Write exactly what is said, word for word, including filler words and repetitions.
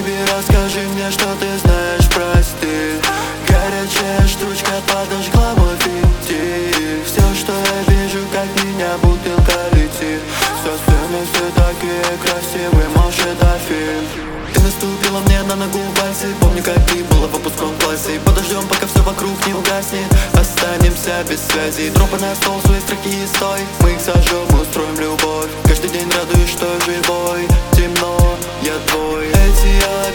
Бэйби, расскажи мне, что ты знаешь про стиль. Горячая штучка подожгла мой фитиль. Все, что я вижу, как меня бутылка летит. Со сцены все такие красивые, может это фильм. Ты наступила мне на ногу в вальсе. Помню, как ты была в выпускном классе. Подождем, пока все вокруг не угаснет. Останемся без связи. Дропы на стол, свои строки и стой. Мы их сожжем, устроим любовь. Каждый день радуюсь, что живой. Темно, я твой. Эти